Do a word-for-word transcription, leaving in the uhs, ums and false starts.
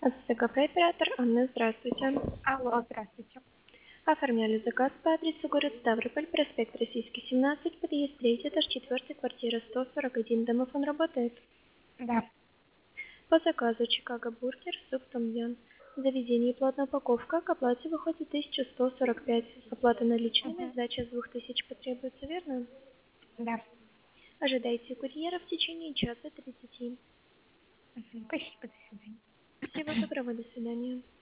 СТКП-оператор Анна, здравствуйте. Алло, здравствуйте. Оформляли заказ по адресу город Ставрополь, проспект Российский, семнадцать, подъезд третий, этаж четыре, квартира сто сорок один. Домофон работает? Да. По заказу Чикаго бургер, суп том ям. Заведение и платная упаковка. К оплате выходит тысяча сто сорок пять. Оплата наличными, Угу. сдача с двух тысяч потребуется, верно? Да. Ожидайте курьера в течение часа тридцати. Угу. Спасибо, до свидания. Всего доброго, до свидания.